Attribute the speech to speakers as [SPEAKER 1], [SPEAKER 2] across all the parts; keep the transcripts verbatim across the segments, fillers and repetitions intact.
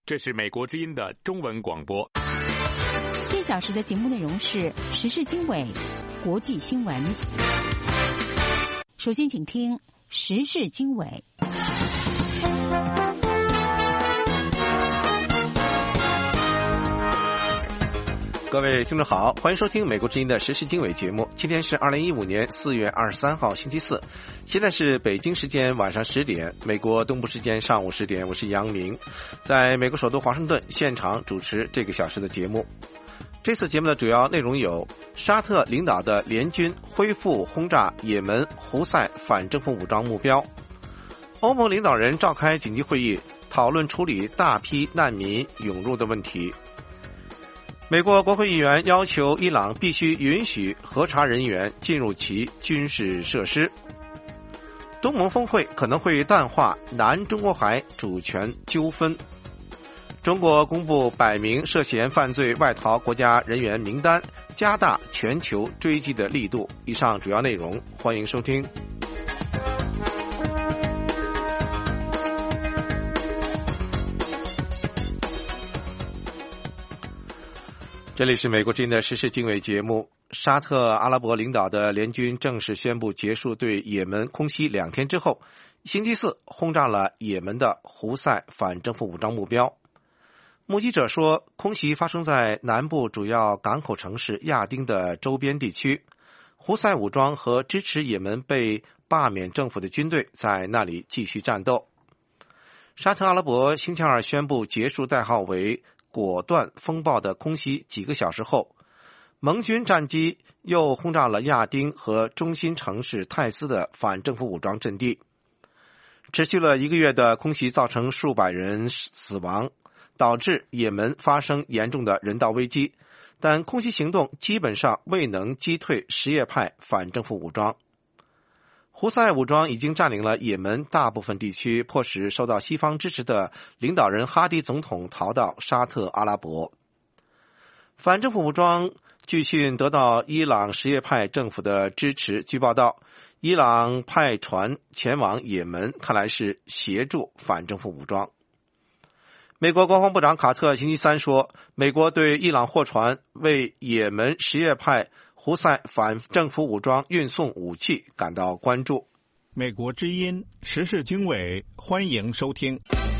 [SPEAKER 1] 这是美国之音的中文广播。
[SPEAKER 2] 这小时的节目内容是时事经纬、国际新闻。首先请听时事经纬。
[SPEAKER 3] 各位听众好，欢迎收听美国之音的时事经纬节目。今天是二零一五年四月二十三号星期四，现在是北京时间晚上十点，美国东部时间上午十点。我是杨明，在美国首都华盛顿现场主持这个小时的节目。这次节目的主要内容有：沙特领导的联军恢复轰炸也门胡塞反政府武装目标；欧盟领导人召开紧急会议，讨论处理大批难民涌入的问题；美国国会议员要求伊朗必须允许核查人员进入其军事设施；东盟峰会可能会淡化南中国海主权纠纷；中国公布百名涉嫌犯罪外逃国家人员名单，加大全球追击的力度。以上主要内容，欢迎收听。这里是美国之音的时事经纬节目。沙特阿拉伯领导的联军正式宣布结束对也门空袭两天之后，星期四轰炸了也门的胡塞反政府武装目标。目击者说，空袭发生在南部主要港口城市亚丁的周边地区，胡塞武装和支持也门被罢免政府的军队在那里继续战斗。沙特阿拉伯星期二宣布结束代号为果断风暴的空袭几个小时后，盟军战机又轰炸了亚丁和中心城市泰斯的反政府武装阵地。持续了一个月的空袭造成数百人死亡，导致也门发生严重的人道危机，但空袭行动基本上未能击退什叶派反政府武装。胡塞武装已经占领了也门大部分地区，迫使受到西方支持的领导人哈迪总统逃到沙特阿拉伯。反政府武装据信得到伊朗什叶派政府的支持，据报道，伊朗派船前往也门，看来是协助反政府武装。美国国防部长卡特星期三说，美国对伊朗货船为也门什叶派胡塞反政府武装运送武器感到关注。
[SPEAKER 1] 美国之音时事经纬，欢迎收听。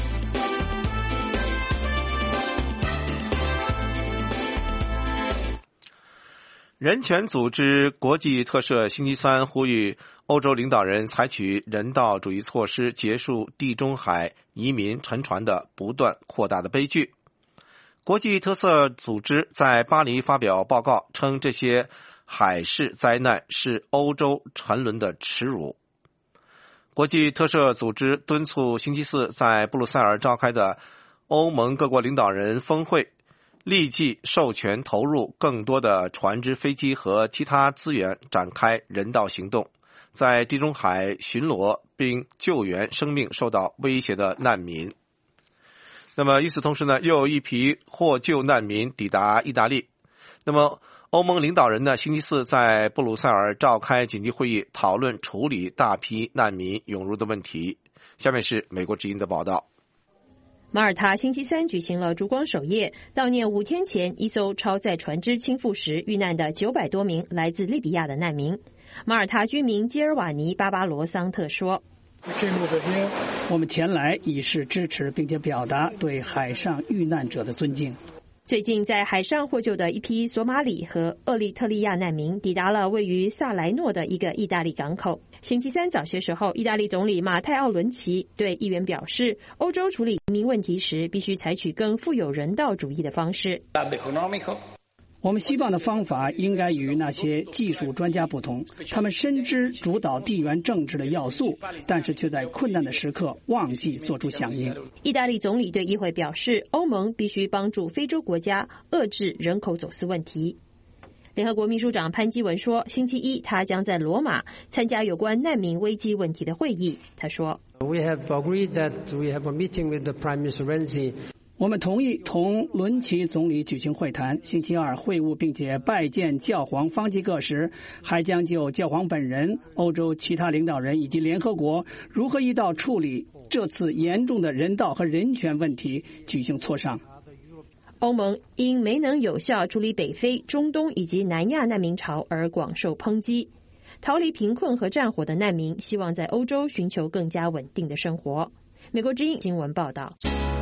[SPEAKER 3] 人权组织国际特赦星期三呼吁欧洲领导人采取人道主义措施，结束地中海移民沉船的不断扩大的悲剧。国际特赦组织在巴黎发表报告称，这些海事灾难是欧洲沉沦的耻辱。国际特赦组织敦促星期四在布鲁塞尔召开的欧盟各国领导人峰会立即授权投入更多的船只、飞机和其他资源，展开人道行动，在地中海巡逻并救援生命受到威胁的难民。那么与此同时呢，又有一批获救难民抵达意大利。那么欧盟领导人呢，星期四在布鲁塞尔召开紧急会议，讨论处理大批难民涌入的问题。下面是美国之音的报道。
[SPEAKER 4] 马耳他星期三举行了烛光守夜，悼念五天前一艘超载船只倾覆时遇难的九百多名来自利比亚的难民。马耳他居民基尔瓦尼·巴巴罗桑特说，
[SPEAKER 5] 我们前来以示支持，并且表达对海上遇难者的尊敬。
[SPEAKER 4] 最近在海上获救的一批索马里和厄立特利亚难民抵达了位于萨莱诺的一个意大利港口。星期三早些时候，意大利总理马泰奥伦齐对议员表示，欧洲处理移民问题时必须采取更富有人道主义的方式。
[SPEAKER 5] 我们希望的方法应该与那些技术专家不同，他们深知主导地缘政治的要素，但是却在困难的时刻忘记做出响应。
[SPEAKER 4] 意大利总理对议会表示，欧盟必须帮助非洲国家遏制人口走私问题。联合国秘书长潘基文说，星期一他将在罗马参加有关难民危机问题的会议。他说
[SPEAKER 6] We have agreed that we have a meeting with the Prime Minister Renzi
[SPEAKER 5] 我们同意同伦齐总理举行会谈，星期二会晤并且拜见教皇方济各时，还将就教皇本人、欧洲其他领导人以及联合国如何一道处理这次严重的人道和人权问题举行磋商。
[SPEAKER 4] 欧盟因没能有效处理北非、中东以及南亚难民潮而广受抨击。逃离贫困和战火的难民希望在欧洲寻求更加稳定的生活。美国之音新闻报道。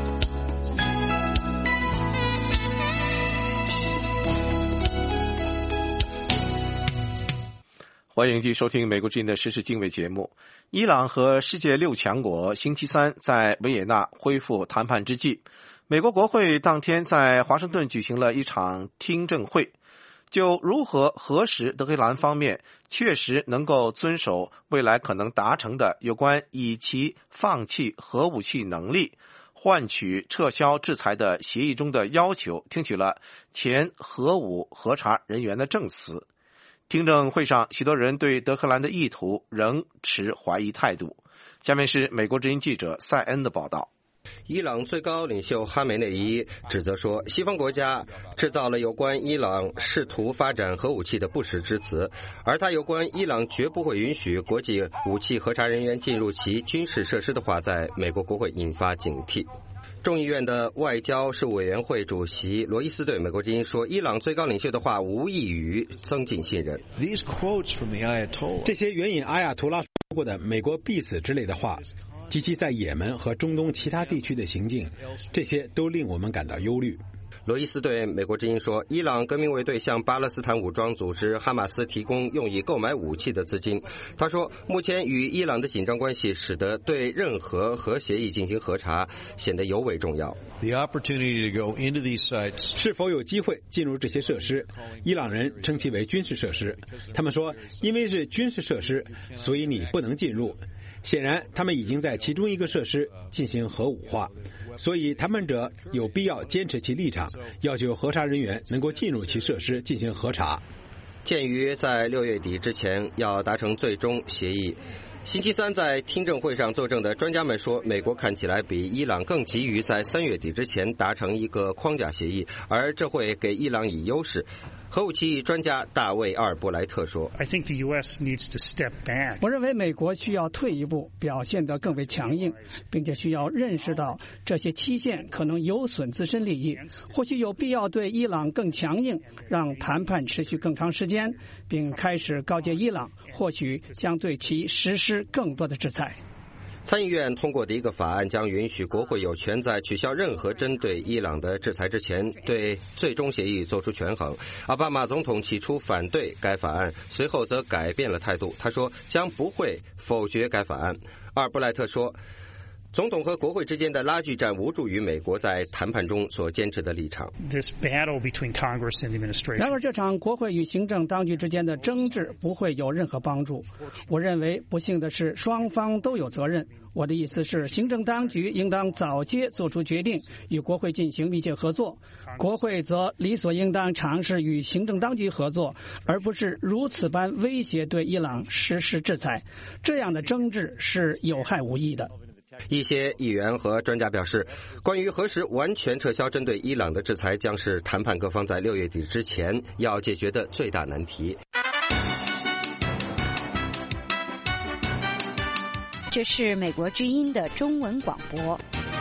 [SPEAKER 3] 欢迎继续收听美国之音的时事经纬节目。伊朗和世界六强国星期三在维也纳恢复谈判之际，美国国会当天在华盛顿举行了一场听证会，就如何核实德黑兰方面确实能够遵守未来可能达成的有关以其放弃核武器能力换取撤销制裁的协议中的要求，听取了前核武核查人员的证词。听证会上，许多人对德黑兰的意图仍持怀疑态度。下面是美国之音记者塞恩的报道。
[SPEAKER 7] 伊朗最高领袖哈梅内伊指责说，西方国家制造了有关伊朗试图发展核武器的不实之词，而他有关伊朗绝不会允许国际武器核查人员进入其军事设施的话，在美国国会引发警惕。众议院的外交事务委员会主席罗伊斯对美国之音说，伊朗最高领袖的话无异于增进信任。
[SPEAKER 8] 这些援引阿亚图拉说过的美国必死之类的话，及其在也门和中东其他地区的行径，这些都令我们感到忧虑。
[SPEAKER 7] 罗伊斯对美国之音说，伊朗革命卫队向巴勒斯坦武装组织哈马斯提供用以购买武器的资金。他说，目前与伊朗的紧张关系使得对任何核协议进行核查显得尤为重要。
[SPEAKER 8] 是否有机会进入这些设施？伊朗人称其为军事设施。他们说，因为是军事设施，所以你不能进入。显然，他们已经在其中一个设施进行核武化。所以谈判者有必要坚持其立场，要求核查人员能够进入其设施进行核查。
[SPEAKER 7] 鉴于在六月底之前要达成最终协议，星期三在听证会上作证的专家们说，美国看起来比伊朗更急于在三月底之前达成一个框架协议，而这会给伊朗以优势。核武器专家大卫·阿尔布莱特说，
[SPEAKER 5] 我认为美国需要退一步，表现得更为强硬，并且需要认识到这些期限可能有损自身利益，或许有必要对伊朗更强硬，让谈判持续更长时间，并开始告诫伊朗，或许将对其实施更多的制裁。
[SPEAKER 7] 参议院通过的一个法案将允许国会有权在取消任何针对伊朗的制裁之前，对最终协议做出权衡。奥巴马总统起初反对该法案，随后则改变了态度，他说将不会否决该法案。阿尔布莱特说，总统和国会之间的拉锯战无助于美国在谈判中所坚持的立场。
[SPEAKER 5] 然而，这场国会与行政当局之间的争执不会有任何帮助。我认为不幸的是，双方都有责任。我的意思是，行政当局应当早些做出决定，与国会进行密切合作；国会则理所应当尝试与行政当局合作，而不是如此般威胁对伊朗实施制裁。这样的争执是有害无益的。
[SPEAKER 7] 一些议员和专家表示，关于何时完全撤销针对伊朗的制裁，将是谈判各方在六月底之前要解决的最大难题。
[SPEAKER 2] 这是美国之音的中文广播。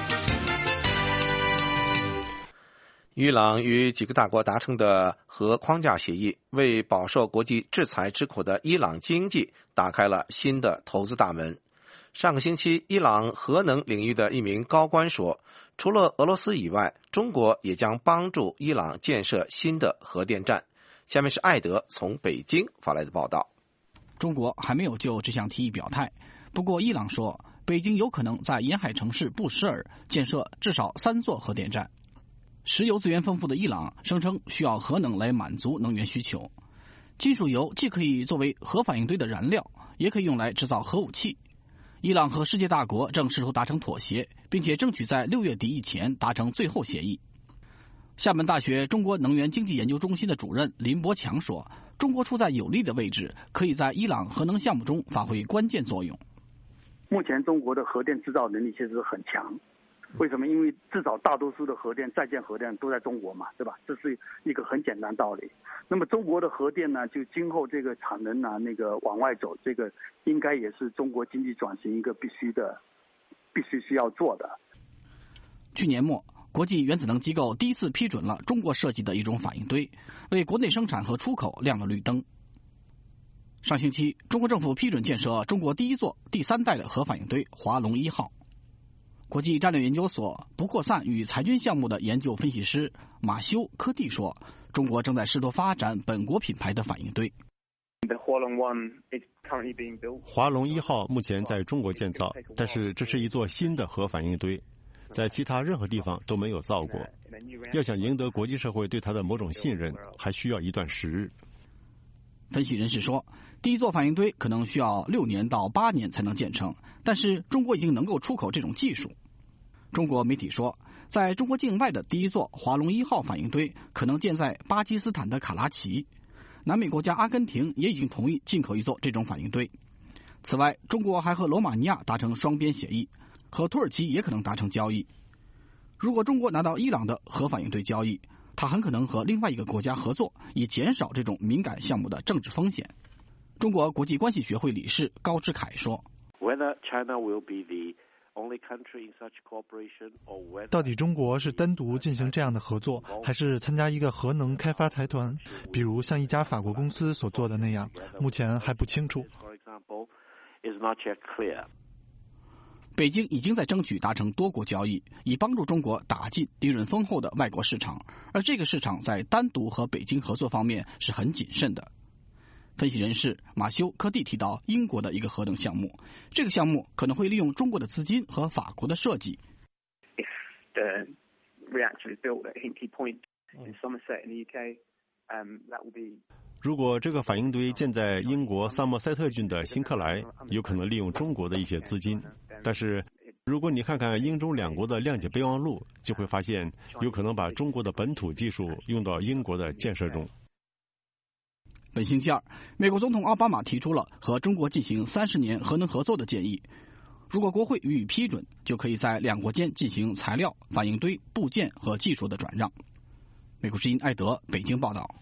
[SPEAKER 3] 伊朗与几个大国达成的核框架协议，为饱受国际制裁之苦的伊朗经济打开了新的投资大门。上个星期，伊朗核能领域的一名高官说，除了俄罗斯以外，中国也将帮助伊朗建设新的核电站。下面是艾德从北京发来的报道。
[SPEAKER 9] 中国还没有就这项提议表态，不过伊朗说，北京有可能在沿海城市布什尔建设至少三座核电站。石油资源丰富的伊朗声称需要核能来满足能源需求。金属油既可以作为核反应堆的燃料，也可以用来制造核武器。伊朗和世界大国正试图达成妥协，并且争取在六月底以前达成最后协议。厦门大学中国能源经济研究中心的主任林伯强说，中国处在有利的位置，可以在伊朗核能项目中发挥关键作用。
[SPEAKER 10] 目前中国的核电制造能力其实很强，为什么？因为至少大多数的核电在建核电都在中国嘛，对吧？这是一个很简单道理。那么中国的核电呢，就今后这个产能呢，那个往外走，这个应该也是中国经济转型一个必须的必须需要做的。
[SPEAKER 9] 去年末，国际原子能机构第一次批准了中国设计的一种反应堆，为国内生产和出口亮了绿灯。上星期，中国政府批准建设中国第一座第三代的核反应堆华龙一号。国际战略研究所不扩散与裁军项目的研究分析师马修科蒂说，中国正在试图发展本国品牌的反应堆。
[SPEAKER 11] 华龙一号目前在中国建造，但是这是一座新的核反应堆，在其他任何地方都没有造过。要想赢得国际社会对它的某种信任，还需要一段时日。
[SPEAKER 9] 分析人士说，第一座反应堆可能需要六年到八年才能建成，但是中国已经能够出口这种技术。中国媒体说，在中国境外的第一座华龙一号反应堆可能建在巴基斯坦的卡拉奇。南美国家阿根廷也已经同意进口一座这种反应堆。此外，中国还和罗马尼亚达成双边协议，和土耳其也可能达成交易。如果中国拿到伊朗的核反应堆交易，它很可能和另外一个国家合作，以减少这种敏感项目的政治风险。中国国际关系学会理事高志凯说，
[SPEAKER 12] 到底中国是单独进行这样的合作，还是参加一个核能开发财团，比如像一家法国公司所做的那样，目前还不清楚。
[SPEAKER 9] 北京已经在争取达成多国交易，以帮助中国打进利润丰厚的外国市场，而这个市场在单独和北京合作方面是很谨慎的。分析人士马修科蒂提到英国的一个核能项目，这个项目可能会利用中国的资金和法国的设计。
[SPEAKER 11] 如果这个反应堆建在英国萨默塞特郡的新克莱，有可能利用中国的一些资金。但是如果你看看英中两国的谅解备忘录，就会发现有可能把中国的本土技术用到英国的建设中。
[SPEAKER 9] 本星期二，美国总统奥巴马提出了和中国进行三十年核能合作的建议。如果国会予以批准，就可以在两国间进行材料、反应堆、部件和技术的转让。美国之音艾德北京报道。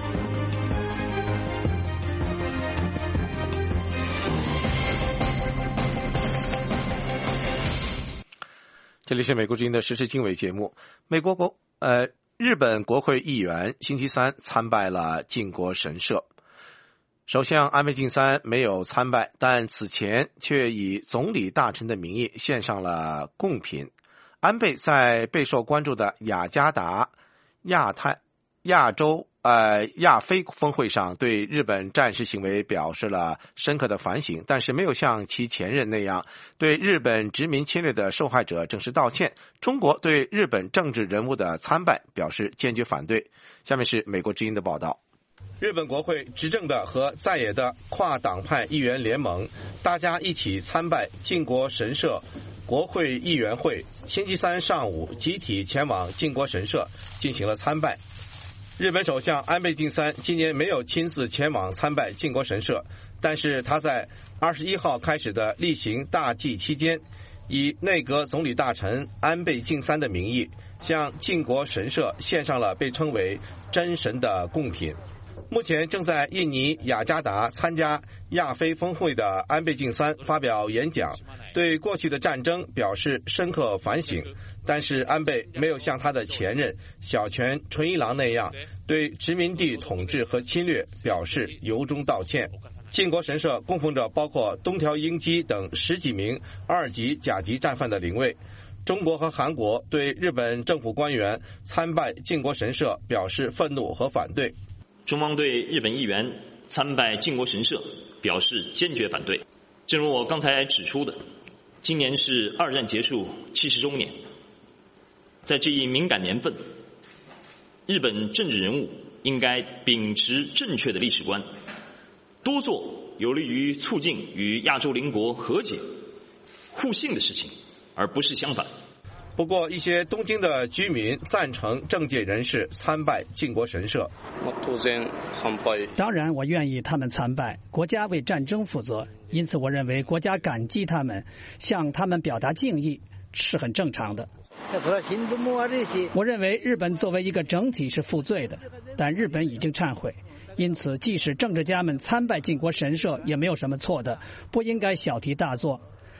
[SPEAKER 3] 这里是美国之音的时事经纬节目。美国国呃。日本国会议员星期三参拜了靖国神社，首相安倍晋三没有参拜，但此前却以总理大臣的名义献上了贡品。安倍在备受关注的雅加达亚太亚洲呃亚非峰会上对日本战时行为表示了深刻的反省，但是没有像其前任那样对日本殖民侵略的受害者正式道歉。中国对日本政治人物的参拜表示坚决反对。下面是美国之音的报道。 日本国会执政的和在野的跨党派议员联盟，大家一起参拜靖国神社国会议员会，星期三上午集体前往靖国神社进行了参拜。日本首相安倍晋三今年没有亲自前往参拜靖国神社，但是他在二十一号开始的例行大祭期间，以内阁总理大臣安倍晋三的名义，向靖国神社献上了被称为真神的贡品。目前正在印尼雅加达参加亚非峰会的安倍晋三发表演讲，对过去的战争表示深刻反省，但是安倍没有像他的前任小泉纯一郎那样对殖民地统治和侵略表示由衷道歉。靖国神社供奉着包括东条英机等十几名二级甲级战犯的灵位。中国和韩国对日本政府官员参拜靖国神社表示愤怒和反对。
[SPEAKER 13] 中方对日本议员参拜靖国神社表示坚决反对。正如我刚才指出的，今年是二战结束七十周年，在这一敏感年份，日本政治人物应该秉持正确的历史观，多做有利于促进与亚洲邻国和解、互信的事情，而不是相反。
[SPEAKER 3] 不过，一些东京的居民赞成政界人士参拜靖国神社。
[SPEAKER 5] 当然，我愿意他们参拜。国家为战争负责，因此我认为国家感激他们，向他们表达敬意是很正常的。我认为日本作为一个整体是负罪的，但日本已经忏悔，因此即使政治家们参拜靖国神社也没有什么错的，不应该小题大做。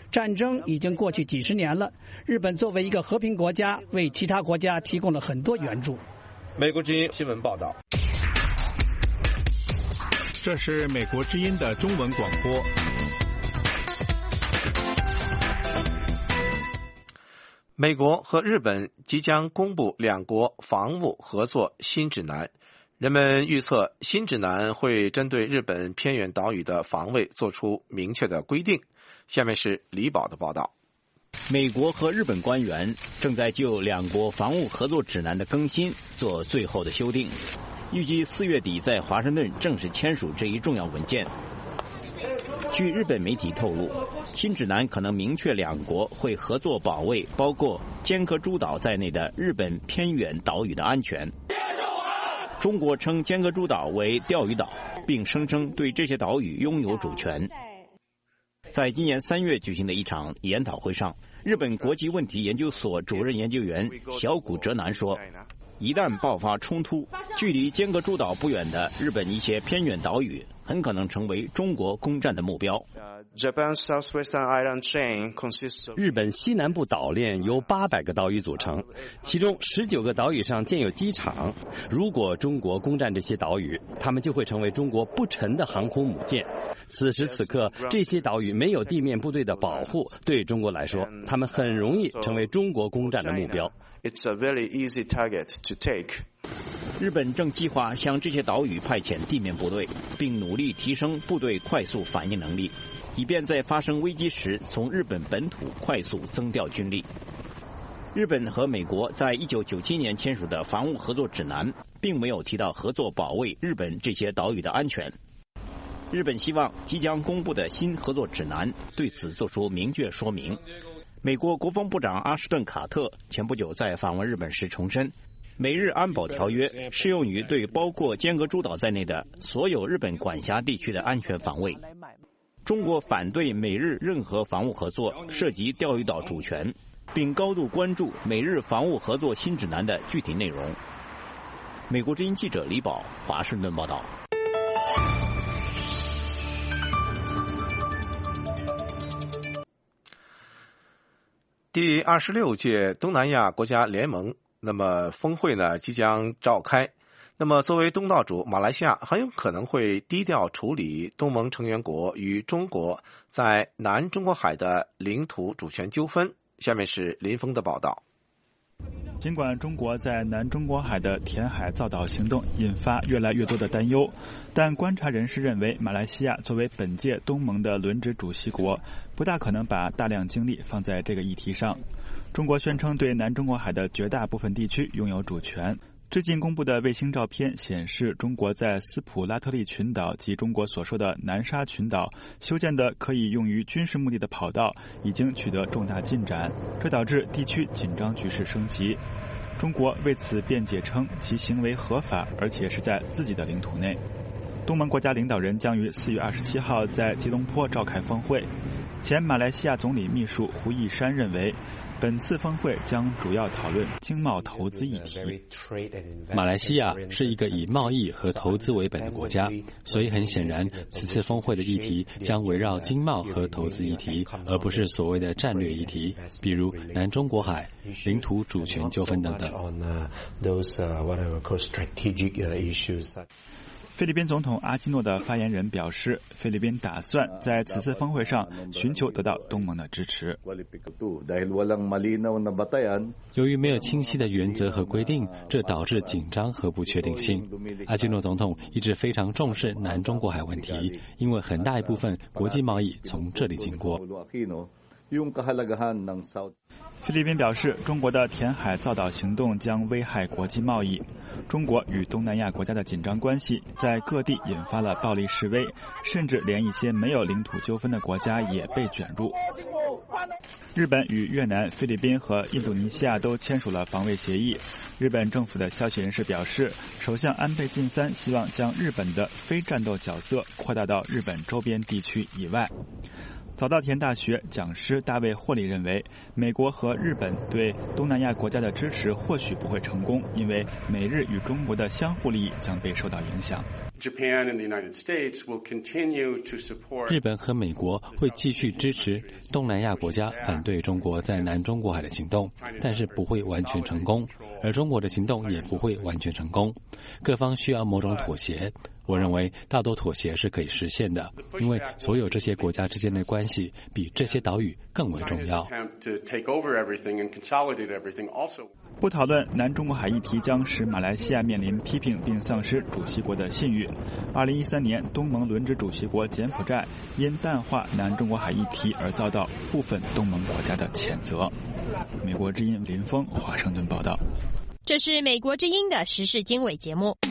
[SPEAKER 5] 战争已经过去几十年了，日本作为一个和平国家，为其他国家提供了很多援助。
[SPEAKER 3] 美国之音新闻报道。
[SPEAKER 1] 这是美国之音的中文广播。
[SPEAKER 3] 美国和日本即将公布两国防务合作新指南，人们预测新指南会针对日本偏远岛屿的防卫做出明确的规定。下面是李宝的报道。
[SPEAKER 14] 美国和日本官员正在就两国防务合作指南的更新做最后的修订，预计四月底在华盛顿正式签署这一重要文件。据日本媒体透露，新指南可能明确两国会合作保卫包括尖阁诸岛在内的日本偏远岛屿的安全。中国称尖阁诸岛为钓鱼岛，并声称对这些岛屿拥有主权。在今年三月举行的一场研讨会上，日本国际问题研究所主任研究员小谷哲男说，一旦爆发冲突，距离尖阁诸岛不远的日本一些偏远岛屿很可能成为中国攻占的目标。
[SPEAKER 15] 日本西南部岛链由八百个岛屿组成，其中十九个岛屿上建有机场。如果中国攻占这些岛屿，它们就会成为中国不沉的航空母舰。此时此刻，这些岛屿没有地面部队的保护，对中国来说，它们很容易成为中国攻占的目标。
[SPEAKER 16] It's a very easy target to take.
[SPEAKER 14] 日本正计划向这些岛屿派遣地面部队，并努力提升部队快速反应能力，以便在发生危机时从日本本土快速增调军力。日本和美国在一九九七年签署的防务合作指南，并没有提到合作保卫日本这些岛屿的安全。日本希望即将公布的新合作指南对此作出明确说明。美国国防部长阿什顿·卡特前不久在访问日本时重申，美日安保条约适用于对包括尖阁诸岛在内的所有日本管辖地区的安全防卫。中国反对美日任何防务合作涉及钓鱼岛主权，并高度关注美日防务合作新指南的具体内容。美国之音记者李宝，华盛顿报道。
[SPEAKER 3] 第二十六届东南亚国家联盟那么峰会呢即将召开。那么作为东道主，马来西亚很有可能会低调处理东盟成员国与中国在南中国海的领土主权纠纷。下面是林峰的报道。
[SPEAKER 1] 尽管中国在南中国海的填海造岛行动引发越来越多的担忧，但观察人士认为，马来西亚作为本届东盟的轮值主席国，不大可能把大量精力放在这个议题上。中国宣称对南中国海的绝大部分地区拥有主权。最近公布的卫星照片显示，中国在斯普拉特利群岛及中国所说的南沙群岛修建的可以用于军事目的的跑道已经取得重大进展，这导致地区紧张局势升级。中国为此辩解称，其行为合法，而且是在自己的领土内。东盟国家领导人将于四月二十七号在吉隆坡召开峰会。前马来西亚总理秘书胡义山认为，本次峰会将主要讨论经贸投资议题。
[SPEAKER 15] 马来西亚是一个以贸易和投资为本的国家，所以很显然，此次峰会的议题将围绕经贸和投资议题，而不是所谓的战略议题，比如南中国海、领土主权纠纷等等。
[SPEAKER 1] 菲律宾总统阿基诺的发言人表示，菲律宾打算在此次峰会上寻求得到东盟的支持。
[SPEAKER 15] 由于没有清晰的原则和规定，这导致紧张和不确定性。阿基诺总统一直非常重视南中国海问题，因为很大一部分国际贸易从这里经过。
[SPEAKER 1] 菲律宾表示，中国的填海造岛行动将危害国际贸易。中国与东南亚国家的紧张关系在各地引发了暴力示威，甚至连一些没有领土纠纷的国家也被卷入。日本与越南、菲律宾和印度尼西亚都签署了防卫协议。日本政府的消息人士表示，首相安倍晋三希望将日本的非战斗角色扩大到日本周边地区以外。 早稻田大学讲师大卫·霍利认为，美国和日本对东南亚国家的支持或许不会成功，因为美日与中国的相互利益将被受到影响。
[SPEAKER 17] 日本和美国会继续支持东南亚国家反对中国在南中国海的行动，但是不会完全成功，而中国的行动也不会完全成功。各方需要某种妥协，我认为大多妥协是可以实现的，因为所有这些国家之间的关系比这些岛屿更为重要。
[SPEAKER 1] 不讨论南中国海议题将使马来西亚面临批评并丧失主席国的信誉。二零一三年，东盟轮值主席国柬埔寨因淡化南中国海议题而遭到部分东盟国家的谴责。美国之音林峰华盛顿报道。
[SPEAKER 18] 这是美国之音的时事经纬节目。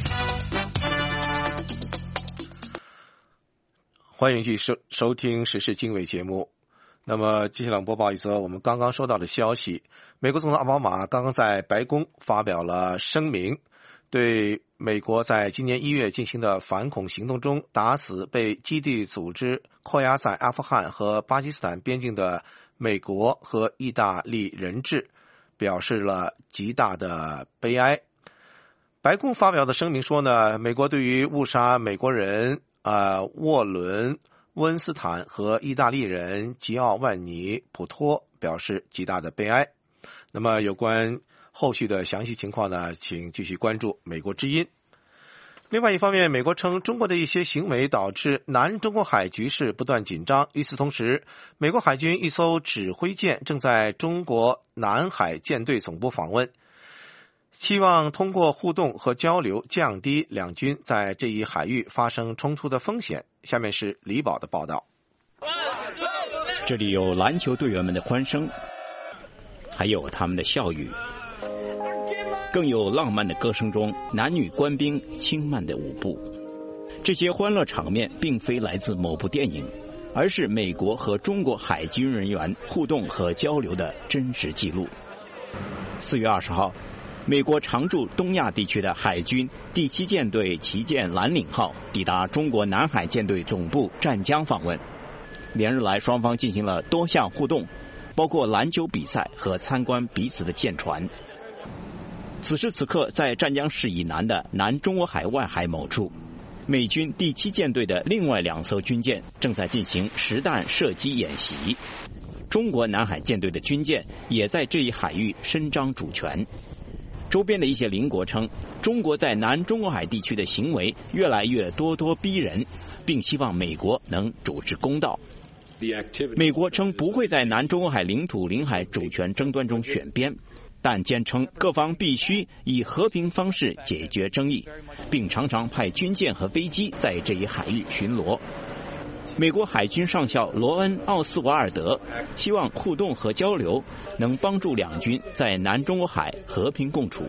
[SPEAKER 3] 欢迎继续收收听时事经纬节目。那么接下来播报一则我们刚刚收到的消息，美国总统奥巴马刚刚在白宫发表了声明，对美国在今年一月进行的反恐行动中打死被基地组织扣押在阿富汗和巴基斯坦边境的美国和意大利人质表示了极大的悲哀。白宫发表的声明说呢，美国对于误杀美国人呃沃伦温斯坦和意大利人吉奥万尼普托表示极大的悲哀。那么有关后续的详细情况呢，请继续关注美国之音。另外一方面，美国称中国的一些行为导致南中国海局势不断紧张。与此同时，美国海军一艘指挥舰正在中国南海舰队总部访问，期望通过互动和交流降低两军在这一海域发生冲突的风险。下面是李宝的报道。
[SPEAKER 14] 这里有篮球队员们的欢声，还有他们的笑语，更有浪漫的歌声中男女官兵轻慢的舞步。这些欢乐场面并非来自某部电影，而是美国和中国海军人员互动和交流的真实记录。四月二十号，美国常驻东亚地区的海军第七舰队旗舰蓝岭号抵达中国南海舰队总部湛江访问。连日来，双方进行了多项互动，包括篮球比赛和参观彼此的舰船。此时此刻，在湛江市以南的南中国海外海某处，美军第七舰队的另外两艘军舰正在进行实弹射击演习。中国南海舰队的军舰也在这一海域伸张主权。周边的一些邻国称，中国在南中国海地区的行为越来越咄咄逼人，并希望美国能主持公道。美国称不会在南中国海领土领海主权争端中选边，但坚称各方必须以和平方式解决争议，并常常派军舰和飞机在这一海域巡逻。美国海军上校罗恩·奥斯瓦尔德希望互动和交流能帮助两军在南中国海和平共处。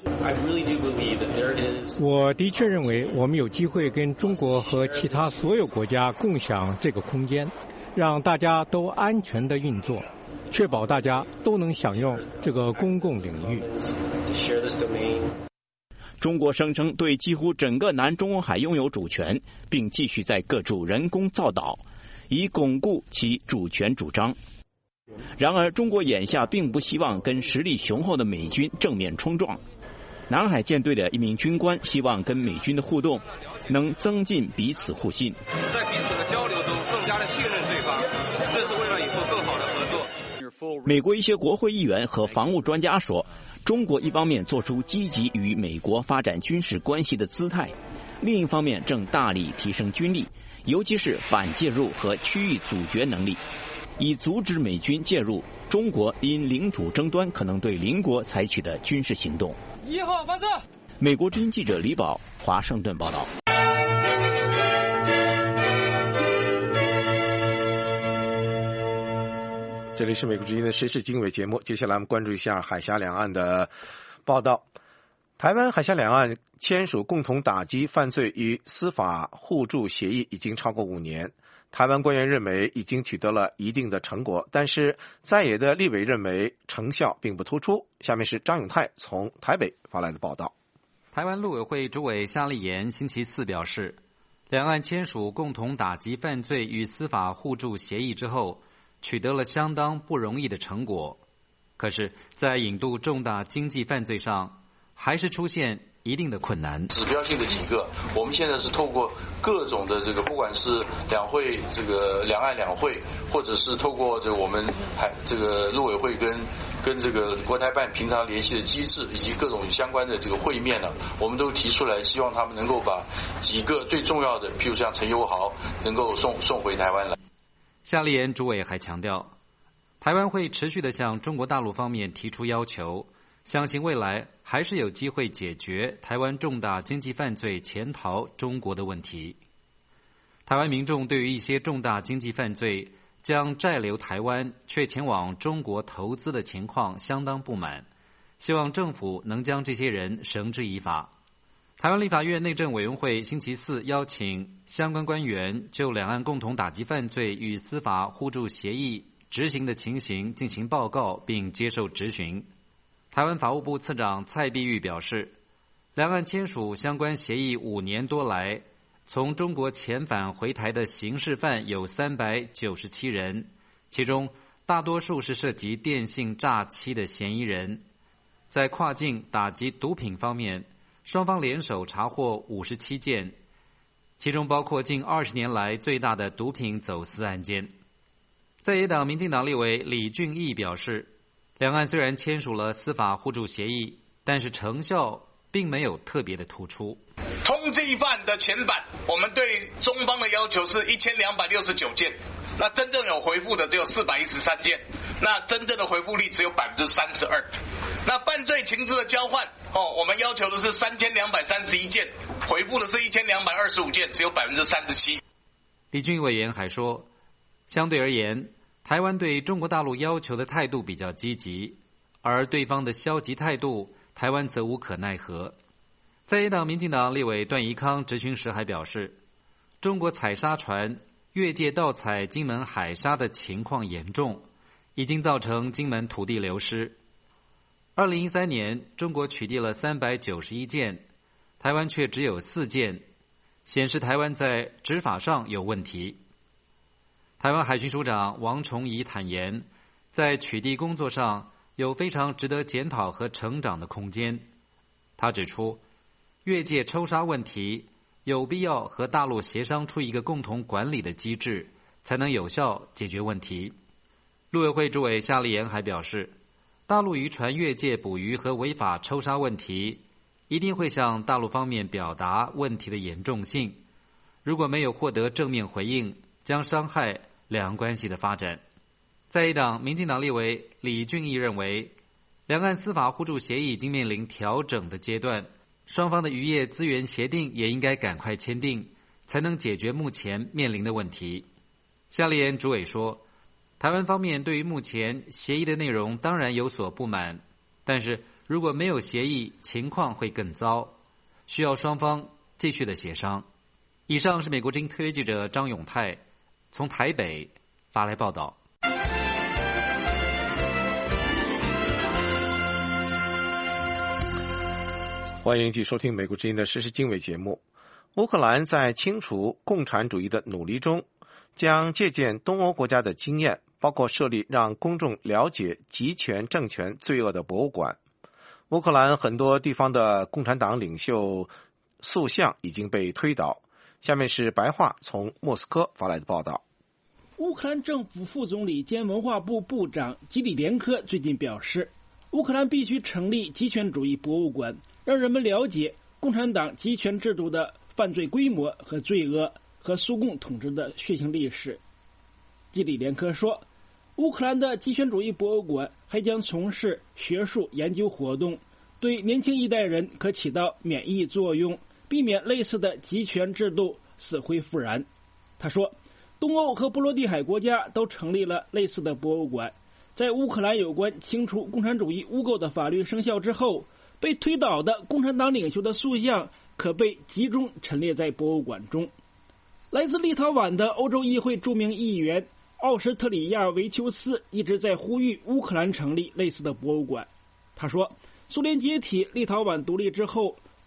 [SPEAKER 19] 我的确认为我们有机会跟中国和其他所有国家共享这个空间，让大家都安全地运作，确保大家都能享用这个公共领域。
[SPEAKER 14] 中国声称对几乎整个南中国海拥有主权，并继续在各处人工造岛，以巩固其主权主张。然而，中国眼下并不希望跟实力雄厚的美军正面冲撞。南海舰队的一名军官希望跟美军的互动能增进彼此互信，
[SPEAKER 20] 在彼此的交流中更加的信任对方，这是为了以后更好的合作。
[SPEAKER 14] 美国一些国会议员和防务专家说，中国一方面做出积极与美国发展军事关系的姿态，另一方面正大力提升军力，尤其是反介入和区域阻绝能力，以阻止美军介入中国因领土争端可能对邻国采取的军事行动。
[SPEAKER 20] 一号发射。
[SPEAKER 14] 美国之音记者李宝，华盛顿报道。
[SPEAKER 3] 这里是美国之音的时事经纬节目，接下来我们关注一下海峡两岸的报道。台湾海峡两岸签署共同打击犯罪与司法互助协议已经超过五年，台湾官员认为已经取得了一定的成果，但是在野的立委认为成效并不突出。下面是张永泰从台北发来的报道。
[SPEAKER 21] 台湾陆委会主委夏立言星期四表示， 两岸签署共同打击犯罪与司法互助协议之后，取得了相当不容易的成果。可是，在引渡重大经济犯罪上，还是出现一定的困难。
[SPEAKER 22] 指标性的几个，我们现在是透过各种的这个，不管是两会这个两岸两会，或者是透过这个我们还这个陆委会跟跟这个国台办平常联系的机制，以及各种相关的这个会面呢，我们都提出来，希望他们能够把几个最重要的，譬如像陈友豪，能够送送回台湾来。
[SPEAKER 21] 夏立言主委还强调，台湾会持续的向中国大陆方面提出要求，相信未来还是有机会解决台湾重大经济犯罪潜逃中国的问题。台湾民众对于一些重大经济犯罪将债留台湾却前往中国投资的情况相当不满，希望政府能将这些人绳之以法。台湾立法院内政委员会星期四邀请相关官员就两岸共同打击犯罪与司法互助协议执行的情形进行报告并接受质询。台湾法务部次长蔡碧玉表示，两岸签署相关协议五年多来，从中国遣返回台的刑事犯有三百九十七人，其中大多数是涉及电信诈欺的嫌疑人。在跨境打击毒品方面，双方联手查获五十七件，其中包括近二十年来最大的毒品走私案件。在野党民进党立委李俊毅表示，两岸虽然签署了司法互助协议，但是成效并没有特别的突出。
[SPEAKER 23] 通缉犯的遣返，我们对中方的要求是一千两百六十九件，那真正有回复的只有四百一十三件，那真正的回复率只有百分之三十二。那犯罪情资的交换，哦，我们要求的是三千两百三十一件，回复的是一千两百二十五件，只有百分之三十七。
[SPEAKER 21] 李俊毅委员还说，相对而言，台湾对中国大陆要求的态度比较积极，而对方的消极态度，台湾则无可奈何。在野党民进党立委段宜康质询时还表示，中国采砂船越界盗采金门海沙的情况严重，已经造成金门土地流失。二零一三年，中国取缔了三百九十一件，台湾却只有四件，显示台湾在执法上有问题。台湾海巡署长王崇仪坦言，在取缔工作上有非常值得检讨和成长的空间。他指出，越界抽沙问题有必要和大陆协商出一个共同管理的机制，才能有效解决问题。陆委会主委夏立言还表示，大陆渔船越界捕鱼和违法抽沙问题，一定会向大陆方面表达问题的严重性。如果没有获得正面回应，将伤害两岸关系的发展。在野党民进党立委李俊毅认为，两岸司法互助协议已经面临调整的阶段，双方的渔业资源协定也应该赶快签订，才能解决目前面临的问题。夏立言主委说，台湾方面对于目前协议的内容当然有所不满，但是如果没有协议，情况会更糟，需要双方继续的协商。以上是美国之音特约记者张永泰从台北发来报道。
[SPEAKER 3] 欢迎继续收听美国之音的时事经纬节目。乌克兰在清除共产主义的努力中，将借鉴东欧国家的经验，包括设立让公众了解集权政权罪恶的博物馆。乌克兰很多地方的共产党领袖塑像已经被推倒。下面是白话从莫斯科发来的报道。
[SPEAKER 24] 乌克兰政府副总理兼文化部部长基里连科最近表示，乌克兰必须成立极权主义博物馆，让人们了解共产党极权制度的犯罪规模和罪恶和苏共统治的血腥历史。基里连科说，乌克兰的极权主义博物馆还将从事学术研究活动，对年轻一代人可起到免疫作用，避免类似的极权制度死灰复燃。他说，东欧和波罗的海国家都成立了类似的博物馆。在乌克兰有关清除共产主义污垢的法律生效之后，被推倒的共产党领袖的塑像可被集中陈列在博物馆中。来自立陶宛的欧洲议会著名议员奥什特里亚维丘斯一直在呼吁乌克兰成立类似的博物馆。他说，苏联解体，立陶宛独立之后，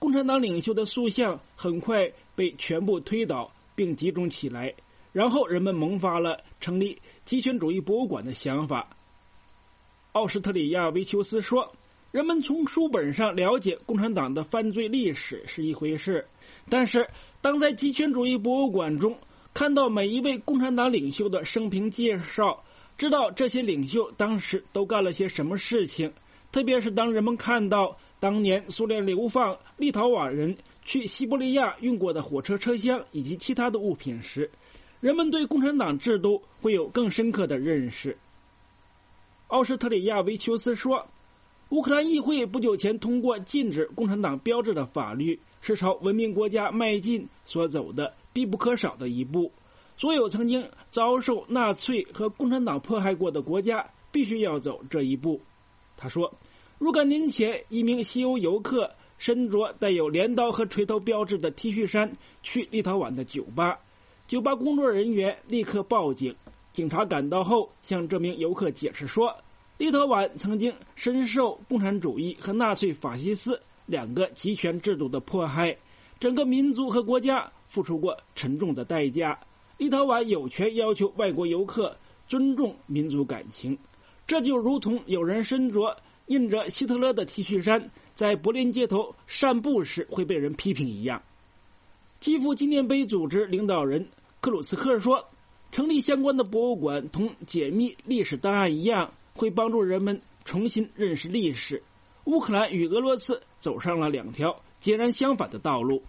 [SPEAKER 24] 共产党领袖的塑像很快被全部推倒并集中起来，然后人们萌发了成立极权主义博物馆的想法。奥斯特里亚维丘斯说，人们从书本上了解共产党的犯罪历史是一回事，但是当在极权主义博物馆中看到每一位共产党领袖的生平介绍，知道这些领袖当时都干了些什么事情，特别是当人们看到当年苏联流放立陶宛人去西伯利亚运过的火车车厢以及其他的物品时，人们对共产党制度会有更深刻的认识。奥斯特里亚维丘斯说，乌克兰议会不久前通过禁止共产党标志的法律，是朝文明国家迈进所走的必不可少的一步。所有曾经遭受纳粹和共产党迫害过的国家必须要走这一步。他说，若干年前一名西欧游客身着带有镰刀和锤头标志的 T 恤衫去立陶宛的酒吧，酒吧工作人员立刻报警，警察赶到后向这名游客解释说，立陶宛曾经深受共产主义和纳粹法西斯两个极权制度的迫害，整个民族和国家付出过沉重的代价。立陶宛有权要求外国游客尊重民族感情，这就如同有人身着印着希特勒的 T 恤衫在柏林街头散步时会被人批评一样。基辅纪念碑组织领导人克鲁茨克说，成立相关的博物馆同解密历史档案一样，会帮助人们重新认识历史。乌克兰与俄罗斯走上了两条截然相反的道路。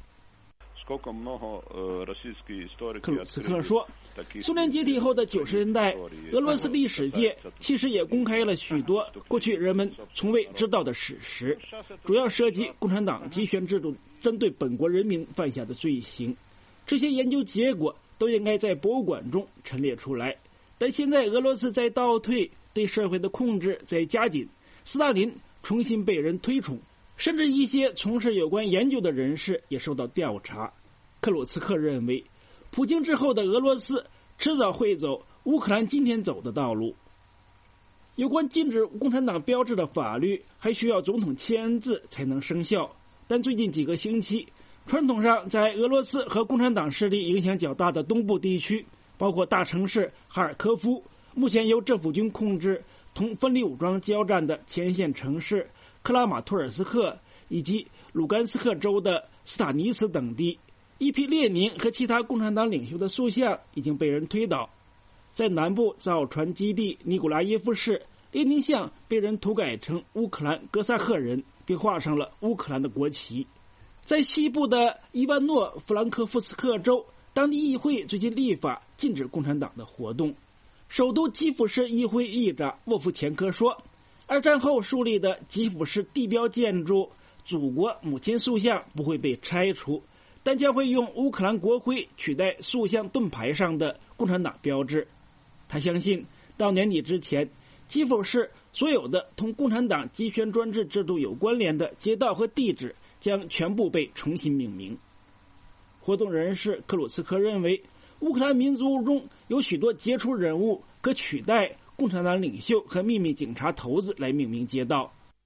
[SPEAKER 24] 克鲁茨克说，苏联解体后的九十年代，俄罗斯历史界其实也公开了许多过去人们从未知道的史实，主要涉及共产党极权制度针对本国人民犯下的罪行。这些研究结果都应该在博物馆中陈列出来。但现在俄罗斯在倒退，对社会的控制在加紧，斯大林重新被人推崇，甚至一些从事有关研究的人士也受到调查。克鲁茨克认为，普京之后的俄罗斯迟早会走乌克兰今天走的道路。有关禁止共产党标志的法律还需要总统签字才能生效，但最近几个星期，传统上在俄罗斯和共产党势力影响较大的东部地区，包括大城市哈尔科夫，目前由政府军控制同分离武装交战的前线城市克拉马托尔斯克以及卢甘斯克州的斯塔尼茨等地，一批列宁和其他共产党领袖的塑像已经被人推倒。在南部造船基地尼古拉耶夫市，列宁像被人涂改成乌克兰哥萨克人，并画上了乌克兰的国旗。在西部的伊万诺弗兰科夫斯克州，当地议会最近立法禁止共产党的活动。首都基辅市议会议长沃夫前科说，二战后树立的基辅市地标建筑祖国母亲塑像不会被拆除，但将会用乌克兰国徽取代塑像盾牌上的共产党标志。他相信到年底之前，基辅市所有的同共产党极权专制制度有关联的街道和地址将全部被重新命名。活动人士克鲁茨克认为，乌克兰民族中有许多杰出人物可取代共产党领袖和秘密警察头子来命名街道。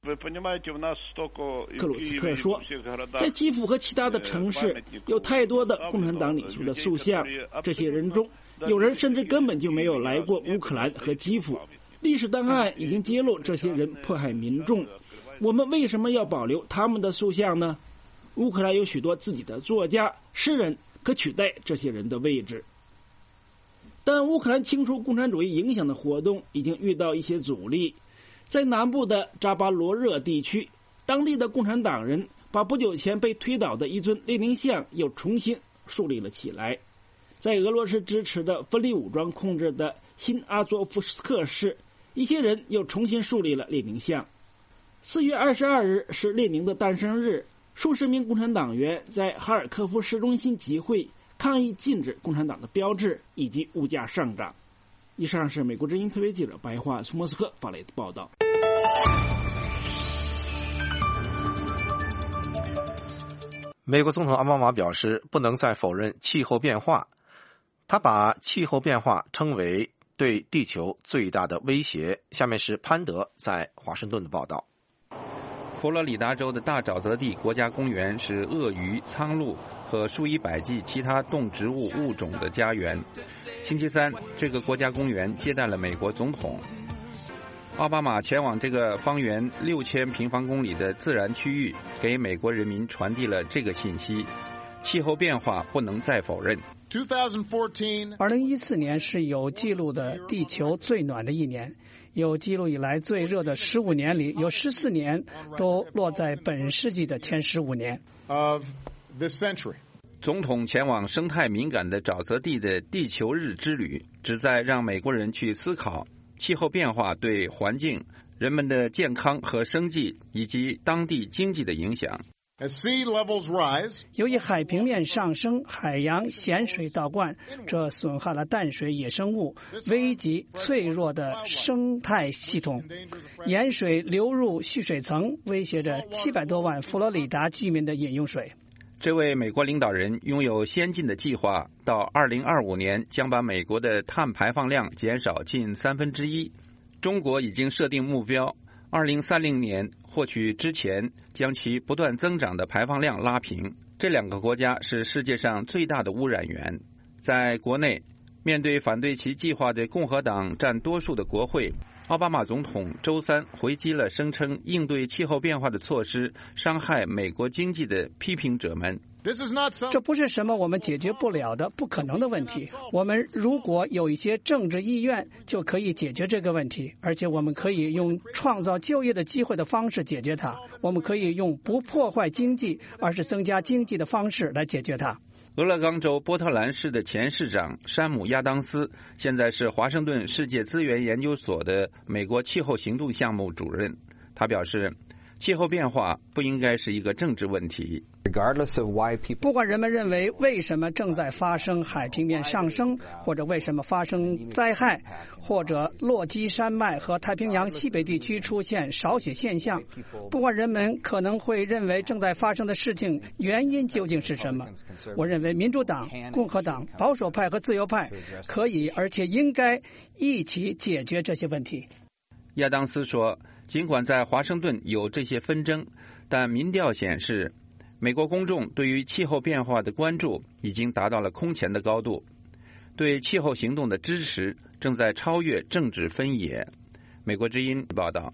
[SPEAKER 24] 克鲁茨克说，在基辅和其他的城市有太多的共产党领袖的塑像，这些人中有人甚至根本就没有来过乌克兰和基辅。历史档案已经揭露这些人迫害民众，我们为什么要保留他们的塑像呢？乌克兰有许多自己的作家、诗人可取代这些人的位置。但乌克兰清除共产主义影响的活动已经遇到一些阻力。在南部的扎巴罗热地区，当地的共产党人把不久前被推倒的一尊列宁像又重新树立了起来。在俄罗斯支持的分离武装控制的新阿佐夫斯克市，一些人又重新树立了列宁像。四月二十二日是列宁的诞生日，数十名共产党员在哈尔科夫市中心集会，抗议禁止共产党的标志以及物价上涨。以上是美国之音特别记者白桦从莫斯科发来的报道。
[SPEAKER 3] 美国总统奥巴马表示，不能再否认气候变化。他把气候变化称为对地球最大的威胁。下面是潘德在华盛顿的报道。
[SPEAKER 4] 佛罗里达州的大沼泽地国家公园是鳄鱼、苍鹭和数以百计其他动植物物种的家园。星期三，这个国家公园接待了美国总统奥巴马，前往这个方圆六千平方公里的自然区域，给美国人民传递了这个信息：气候变化不能再否认。
[SPEAKER 5] 二零一四年是有记录的地球最暖的一年。有记录以来最热的十五年里，有十四年都落在本世纪的前十五年。
[SPEAKER 4] 总统前往生态敏感的沼泽地的地球日之旅，旨在让美国人去思考气候变化对环境、人们的健康和生计以及当地经济的影响。
[SPEAKER 5] 由于海平面上升，海洋咸水倒灌，这损害了淡水野生物，危及脆弱的生态系统。盐水流入蓄水层，威胁着七百多万佛罗里达居民的饮用水。
[SPEAKER 4] 这位美国领导人拥有先进的计划，到二零二五年将把美国的碳排放量减少近三分之一。中国已经设定目标，二零三零年或许之前将其不断增长的排放量拉平。这两个国家是世界上最大的污染源。在国内，面对反对其计划的共和党占多数的国会，奥巴马总统周三回击了声称应对气候变化的措施伤害美国经济的批评者们。
[SPEAKER 5] 这不是什么我们解决不了的、不可能的问题。我们如果有一些政治意愿，就可以解决这个问题，而且我们可以用创造就业的机会的方式解决它。我们可以用不破坏经济，而是增加经济的方式来解决它。
[SPEAKER 4] 俄勒冈州波特兰市的前市长山姆·亚当斯现在是华盛顿世界资源研究所的美国气候行动项目主任。他表示，气候变化不应该是一个政治问题。
[SPEAKER 5] 不管人们认为为什么正在发生海平面上升，或者为什么发生灾害，或者落基山脉和太平洋西北地区出现少雪现象，不管人们可能会认为正在发生的事情原因究竟是什么，我认为民主党、共和党、保守派和自由派可以而且应该一起解决这些问题。
[SPEAKER 4] 亚当斯说，尽管在华盛顿有这些纷争，但民调显示美国公众对于气候变化的关注已经达到了空前的高度，对气候行动的支持正在超越政治分野。美国之音报道。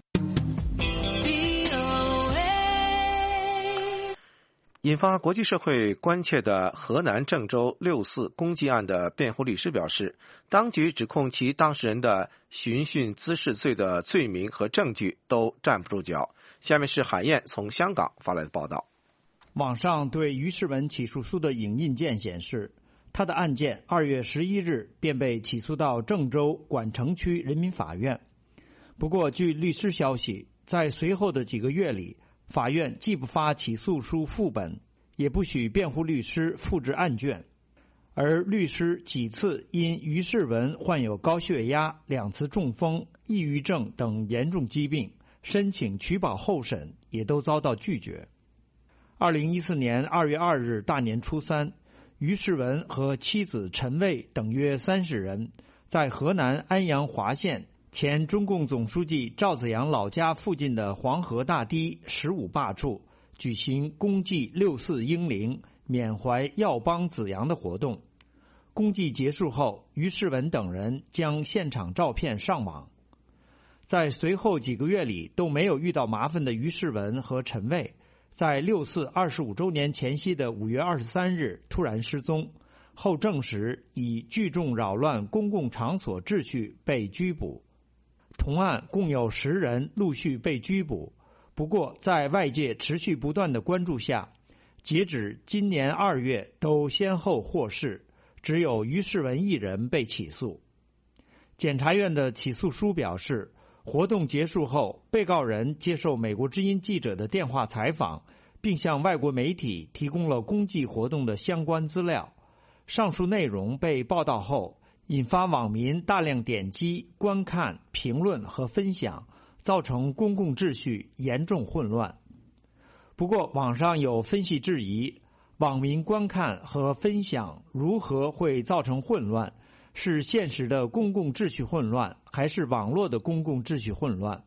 [SPEAKER 3] 引发国际社会关切的河南郑州六四公祭案的辩护律师表示，当局指控其当事人的寻衅滋事罪的罪名和证据都站不住脚。下面是海燕从香港发来的报道。
[SPEAKER 6] 网上对于世文起诉书的影印件显示，他的案件二月十一日便被起诉到郑州管城区人民法院。不过据律师消息，在随后的几个月里，法院既不发起诉书副本，也不许辩护律师复制案卷，而律师几次因于世文患有高血压、两次中风、抑郁症等严重疾病，申请取保候审也都遭到拒绝。二零一四年二月二日大年初三，于世文和妻子陈卫等约三十人，在河南安阳华县前中共总书记赵紫阳老家附近的黄河大堤十五坝处举行公祭六四英灵、缅怀耀邦紫阳的活动。公祭结束后，于世文等人将现场照片上网。在随后几个月里都没有遇到麻烦的于世文和陈卫，在六四二十五周年前夕的五月二十三日突然失踪，后证实以聚众扰乱公共场所秩序被拘捕。同案共有十人陆续被拘捕，不过在外界持续不断的关注下，截止今年二月都先后获释，只有于世文一人被起诉。检察院的起诉书表示，活动结束后，被告人接受美国之音记者的电话采访，并向外国媒体提供了公祭活动的相关资料。上述内容被报道后，引发网民大量点击、观看、评论和分享，造成公共秩序严重混乱。不过，网上有分析质疑，网民观看和分享如何会造成混乱？是现实的公共秩序混乱，还是网络的公共秩序混乱？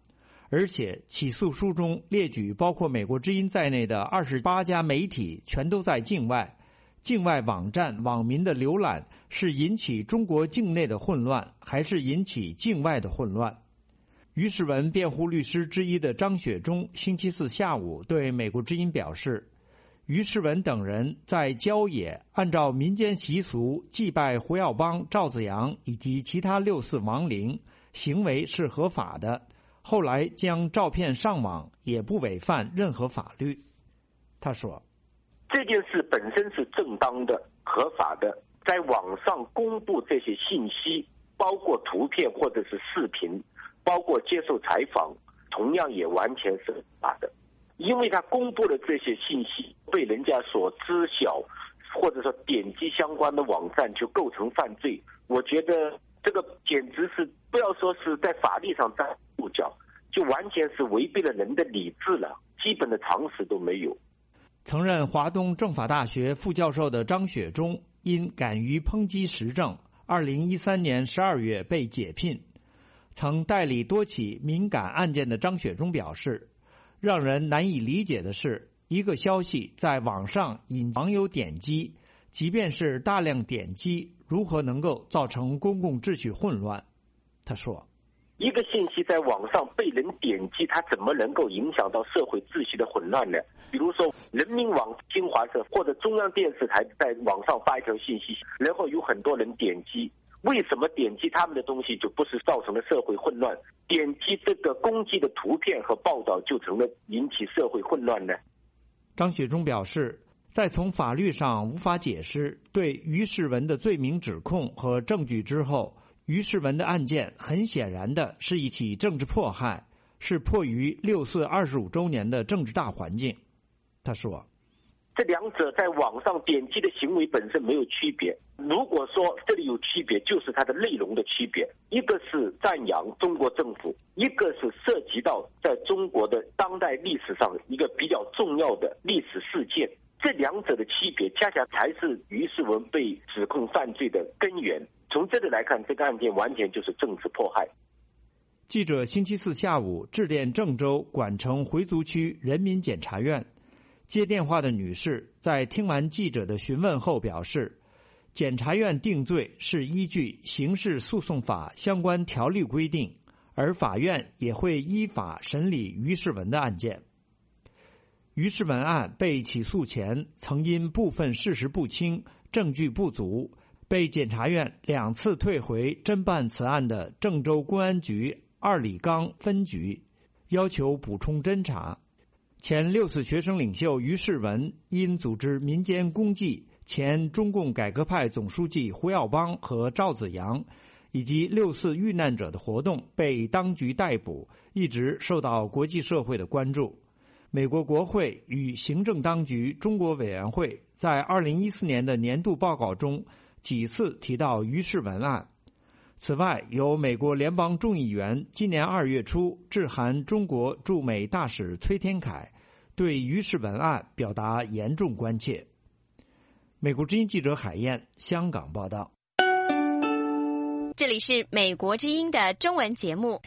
[SPEAKER 6] 而且起诉书中列举包括美国之音在内的二十八家媒体全都在境外，境外网站网民的浏览是引起中国境内的混乱，还是引起境外的混乱？于世文辩护律师之一的张雪忠星期四下午对美国之音表示，于世文等人在郊野按照民间习俗祭拜胡耀邦、赵子阳以及其他六四亡灵，行为是合法的，后来将照片上网也不违反任何法律。他说，
[SPEAKER 2] 这件事本身是正当的、合法的，在网上公布这些信息，包括图片或者是视频，包括接受采访，同样也完全是合法的。因为他公布的这些信息被人家所知晓，或者说点击相关的网站就构成犯罪，我觉得这个简直是不要说是在法律上站不住脚，就完全是违背了人的理智了，基本的常识都没有。
[SPEAKER 6] 曾任华东政法大学副教授的张雪忠因敢于抨击时政，二零一三年十二月被解聘。曾代理多起敏感案件的张雪忠表示，让人难以理解的是，一个消息在网上引网友点击，即便是大量点击，如何能够造成公共秩序混乱？他说，
[SPEAKER 2] 一个信息在网上被人点击，它怎么能够影响到社会秩序的混乱呢？比如说人民网、新华社或者中央电视台在网上发一条信息，然后有很多人点击，为什么点击他们的东西就不是造成了社会混乱？点击这个攻击的图片和报道就成了引起社会混乱呢？
[SPEAKER 6] 张雪忠表示，在从法律上无法解释对于世文的罪名指控和证据之后，于世文的案件很显然的是一起政治迫害，是迫于六四二十五周年的政治大环境。他说，
[SPEAKER 2] 这两者在网上点击的行为本身没有区别，如果说这里有区别，就是它的内容的区别，一个是赞扬中国政府，一个是涉及到在中国的当代历史上一个比较重要的历史事件，这两者的区别恰恰才是于世文被指控犯罪的根源。从这里来看，这个案件完全就是政治迫害。
[SPEAKER 6] 记者星期四下午致电郑州管城回族区人民检察院，接电话的女士在听完记者的询问后表示，检察院定罪是依据刑事诉讼法相关条例规定，而法院也会依法审理于世文的案件。于世文案被起诉前曾因部分事实不清、证据不足，被检察院两次退回侦办此案的郑州公安局二里岗分局，要求补充侦查。前六四学生领袖于世文因组织民间公祭前中共改革派总书记胡耀邦和赵子阳以及六四遇难者的活动被当局逮捕，一直受到国际社会的关注。美国国会与行政当局中国委员会在二零一四年的年度报告中几次提到于世文案。此外，由美国联邦众议员今年二月初致函中国驻美大使崔天凯，对于世文案表达严重关切。美国之音记者海燕，香港报道。
[SPEAKER 18] 这里是美国之音的中文节目。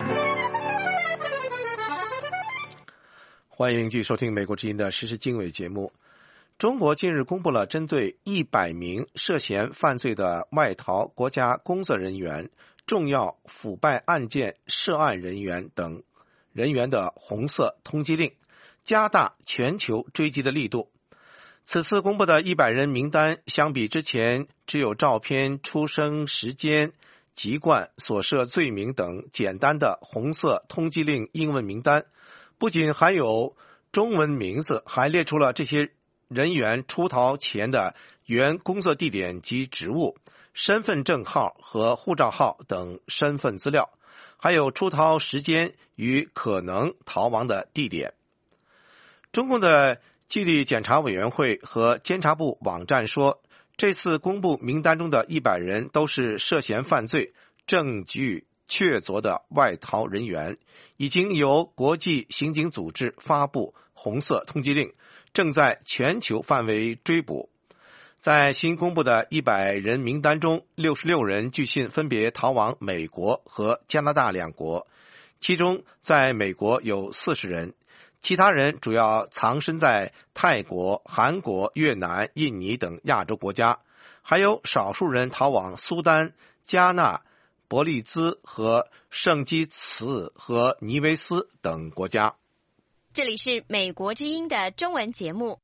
[SPEAKER 3] 欢迎继续收听美国之音的时事经纬节目。中国近日公布了针对一百名涉嫌犯罪的外逃国家工作人员、重要腐败案件涉案人员等人员的红色通缉令，加大全球追缉的力度。此次公布的一百人名单，相比之前只有照片、出生时间、籍贯、所涉罪名等简单的红色通缉令英文名单，不仅含有中文名字，还列出了这些人员出逃前的原工作地点及职务、身份证号和护照号等身份资料，还有出逃时间与可能逃亡的地点。中共的纪律检查委员会和监察部网站说，这次公布名单中的一百人都是涉嫌犯罪、证据确凿的外逃人员，已经由国际刑警组织发布红色通缉令，正在全球范围追捕。在新公布的一百人名单中，六十六人据信分别逃往美国和加拿大两国， 其中在美国有四十人，其他人主要藏身在泰国、韩国、越南、印尼等亚洲国家，还有少数人逃往苏丹、加纳、伯利兹和圣基茨和尼维斯等国家。
[SPEAKER 18] 这里是美国之音的中文节目。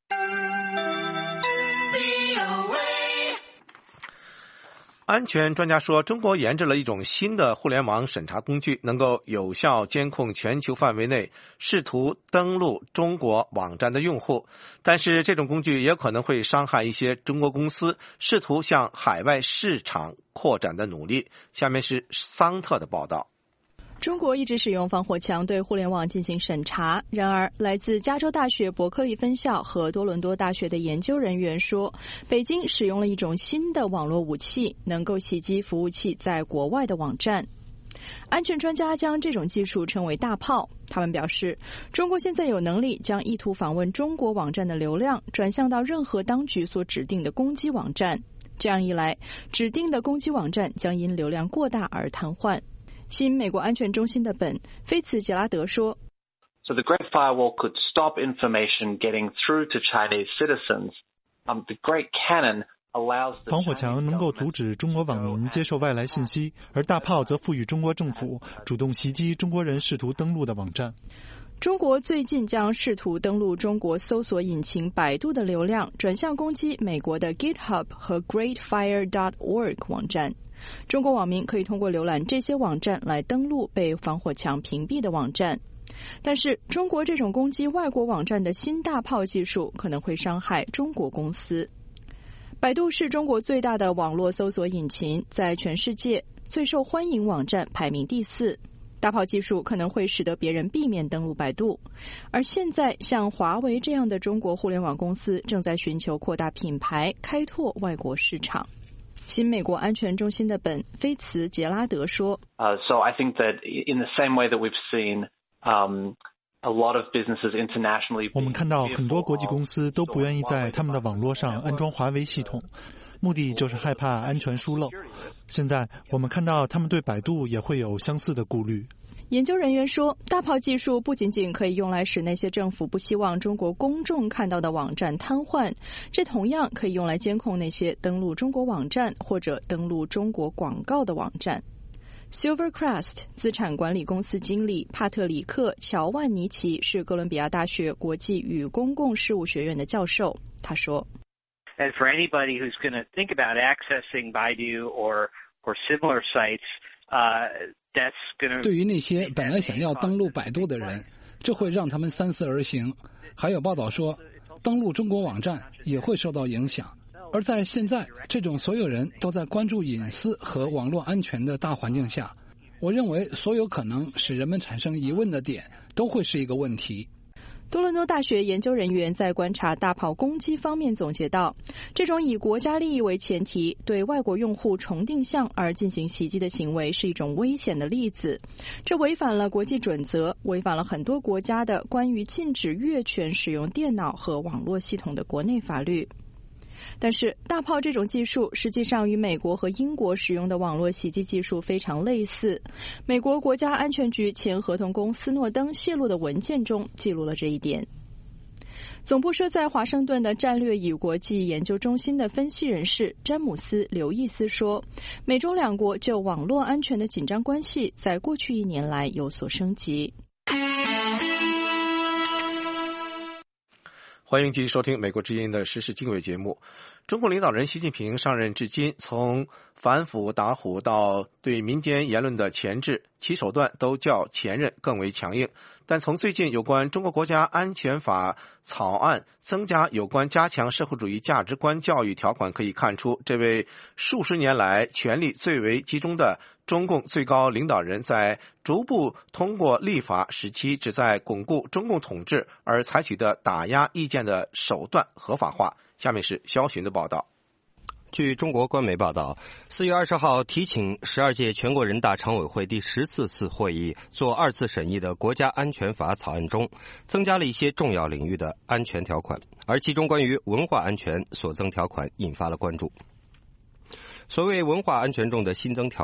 [SPEAKER 3] 安全专家说，中国研制了一种新的互联网审查工具，能够有效监控全球范围内试图登录中国网站的用户，但是这种工具也可能会伤害一些中国公司试图向海外市场扩展的努力。下面是桑特的报道。
[SPEAKER 7] 中国一直使用防火墙对互联网进行审查，然而来自加州大学伯克利分校和多伦多大学的研究人员说，北京使用了一种新的网络武器，能够袭击服务器在国外的网站。安全专家将这种技术称为大炮，他们表示，中国现在有能力将意图访问中国网站的流量转向到任何当局所指定的攻击网站，这样一来，指定的攻击网站将因流量过大而瘫痪。新美国安全中心的本·菲茨杰拉德说
[SPEAKER 8] So the Great Firewall could stop information getting through to Chinese citizens. Um, the Great Cannon allows the
[SPEAKER 10] 防火墙能够阻止中国网民接受外来信息，而大炮则赋予中国政府主动袭击中国人试图登录的网站。
[SPEAKER 7] 中国最近将试图登录中国搜索引擎百度的流量转向攻击美国的 GitHub 和 great fire dot org 网站。中国网民可以通过浏览这些网站来登录被防火墙屏蔽的网站，但是中国这种攻击外国网站的新大炮技术可能会伤害中国公司。百度是中国最大的网络搜索引擎，在全世界最受欢迎网站排名第四。大炮技术可能会使得别人避免登录百度，而现在像华为这样的中国互联网公司正在寻求扩大品牌，开拓外国市场。新美国安全中心的本·菲茨杰拉德说
[SPEAKER 8] Uh, so I think that in the same way that we've seen um, a lot of businesses internationally
[SPEAKER 10] 我们看到很多国际公司都不愿意在他们的网络上安装华为系统，目的就是害怕安全疏漏。现在我们看到他们对百度也会有相似的顾虑。
[SPEAKER 7] 研究人员说，大炮技术不仅仅可以用来使那些政府不希望中国公众看到的网站瘫痪，这同样可以用来监控那些登录中国网站或者登录中国广告的网站。Silvercrest 资产管理公司经理帕特里克·乔万尼奇是哥伦比亚大学国际与公共事务学院的教授，他说
[SPEAKER 12] And for anybody who's going to think about accessing Baidu or, or similar sites, uh, that's going to...
[SPEAKER 25] 对于那些本来想要登录百度的人，这会让他们三思而行。还有报道说，登录中国网站也会受到影响。而在现在这种所有人都在关注隐私和网络安全的大环境下，我认为所有可能使人们产生疑问的点都会是一个问题。
[SPEAKER 7] 多伦多大学研究人员在观察大炮攻击方面总结到，这种以国家利益为前提对外国用户重定向而进行袭击的行为是一种危险的例子，这违反了国际准则，违反了很多国家的关于禁止越权使用电脑和网络系统的国内法律。但是大炮这种技术实际上与美国和英国使用的网络袭击技术非常类似，美国国家安全局前合同工斯诺登泄露的文件中记录了这一点。总部设在华盛顿的战略与国际研究中心的分析人士詹姆斯·刘易斯说，美中两国就网络安全的紧张关系在过去一年来有所升级。
[SPEAKER 3] 欢迎继续收听美国之音的时事经纬节目。中国领导人习近平上任至今，从反腐打虎到对民间言论的钳制，其手段都较前任更为强硬。但从最近有关中国国家安全法草案增加有关加强社会主义价值观教育条款可以看出，这位数十年来权力最为集中的中共最高领导人在逐步通过立法使其旨在巩固中共统治而采取的打压意见的手段合法化。下面是肖寻的报道。
[SPEAKER 26] 据中国官媒报道，四月二十号提请十二届全国人大常委会第十四次会议做二次审议的国家安全法草案中，增加了一些重要领域的安全条款，而其中关于文化安全所增条款引发了关注。所谓文化安全中的新增条款，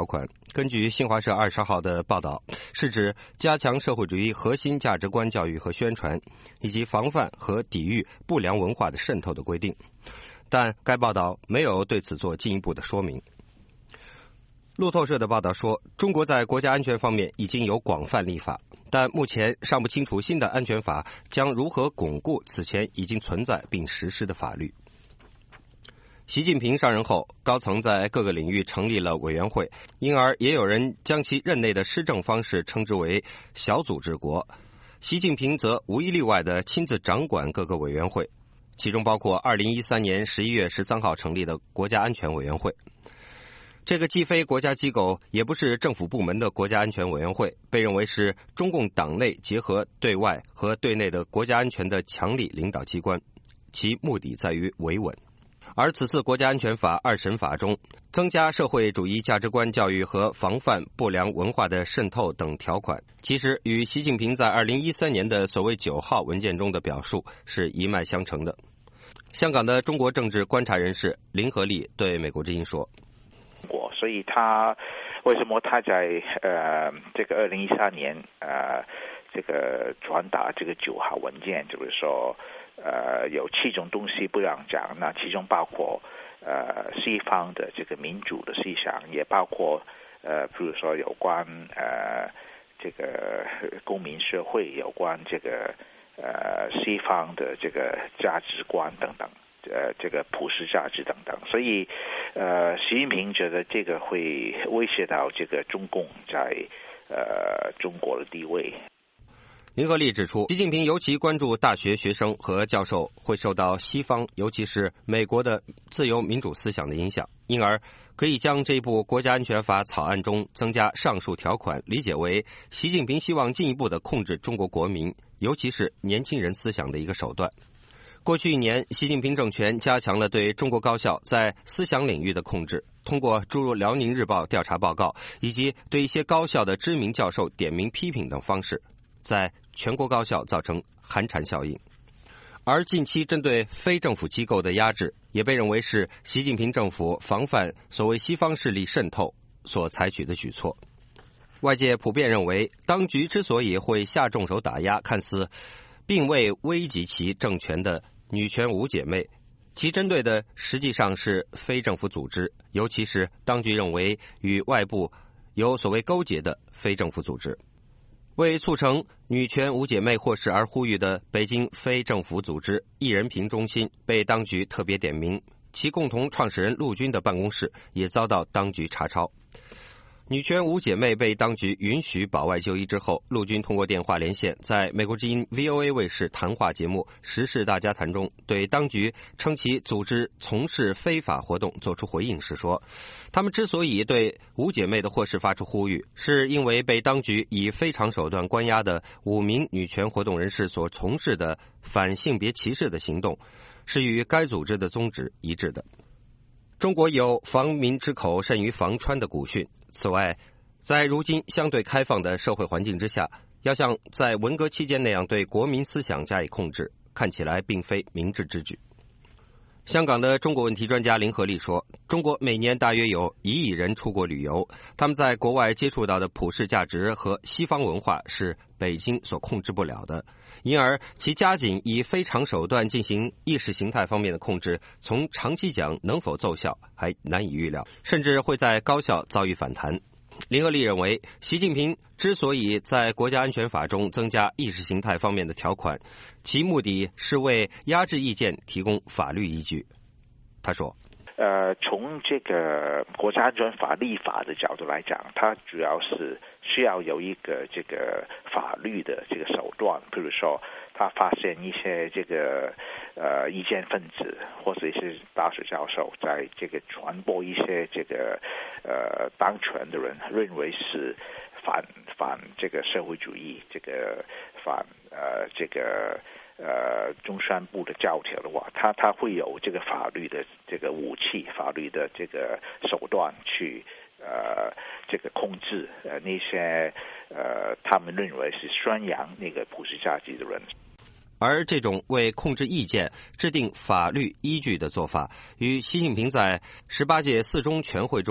[SPEAKER 26] 根据新华社二十号的报道，是指加强社会主义核心价值观教育和宣传，以及防范和抵御不良文化的渗透的规定。但该报道没有对此做进一步的说明。路透社的报道说，中国在国家安全方面已经有广泛立法，但目前尚不清楚新的安全法将如何巩固此前已经存在并实施的法律。习近平上任后，高层在各个领域成立了委员会，因而也有人将其任内的施政方式称之为小组治国。习近平则无一例外地亲自掌管各个委员会，其中包括二零一三年十一月十三号成立的国家安全委员会。这个既非国家机构也不是政府部门的国家安全委员会，被认为是中共党内结合对外和对内的国家安全的强力领导机关，其目的在于维稳。而此次国家安全法二审法中增加社会主义价值观教育和防范不良文化的渗透等条款，其实与习近平在二零一三年的所谓九号文件中的表述是一脉相承的。香港的中国政治观察人士林和利对美国之音说，
[SPEAKER 9] 所以他为什么他在呃这个二零一三年呃这个传达这个九号文件，就是说呃有七种东西不让讲，那其中包括呃西方的这个民主的思想，也包括呃比如说有关呃这个公民社会，有关这个呃西方的这个价值观等等。呃，这个普世价值等等，所以，呃，习近平觉得这个会威胁到这个中共在呃中国的地位。
[SPEAKER 26] 林和利指出，习近平尤其关注大学学生和教授会受到西方，尤其是美国的自由民主思想的影响，因而可以将这部国家安全法草案中增加上述条款理解为习近平希望进一步的控制中国国民，尤其是年轻人思想的一个手段。过去一年，习近平政权加强了对中国高校在思想领域的控制，通过诸如辽宁日报调查报告以及对一些高校的知名教授点名批评等方式，在全国高校造成寒蝉效应。而近期针对非政府机构的压制，也被认为是习近平政府防范所谓西方势力渗透所采取的举措。外界普遍认为，当局之所以会下重手打压看似并未危及其政权的女权五姐妹，其针对的实际上是非政府组织，尤其是当局认为与外部有所谓勾结的非政府组织。为促成女权五姐妹获释而呼吁的北京非政府组织艺人平中心被当局特别点名，其共同创始人陆军的办公室也遭到当局查抄。女权五姐妹被当局允许保外就医之后，陆军通过电话连线，在美国之音 V O A 卫视谈话节目《时事大家谈》中，对当局称其组织从事非法活动作出回应时说，他们之所以对五姐妹的获释发出呼吁，是因为被当局以非常手段关押的五名女权活动人士所从事的反性别歧视的行动，是与该组织的宗旨一致的。中国有防民之口甚于防川的古训。此外，在如今相对开放的社会环境之下，要像在文革期间那样对国民思想加以控制，看起来并非明智之举。香港的中国问题专家林和利说，中国每年大约有一亿人出国旅游，他们在国外接触到的普世价值和西方文化是北京所控制不了的，因而其加紧以非常手段进行意识形态方面的控制，从长期讲能否奏效还难以预料，甚至会在高校遭遇反弹。林和利认为，习近平之所以在国家安全法中增加意识形态方面的条款，其目的是为压制意见提供法律依据。他说，
[SPEAKER 9] 呃，从这个国家安全法立法的角度来讲，它主要是需要有一个这个法律的这个手段，比如说他发现一些这个呃意见分子或者一些大学教授在这个传播一些这个呃当权的人认为是反反这个社会主义，这个反呃这个呃中宣部的教条的话，他他会有这个法律的这个武器，法律的这个手段去呃这个控制呃那些呃他们认为是宣扬那个普世价值的人。
[SPEAKER 26] 而这种为控制意见制定法律依据的做法，与习近平在十八届四中全会中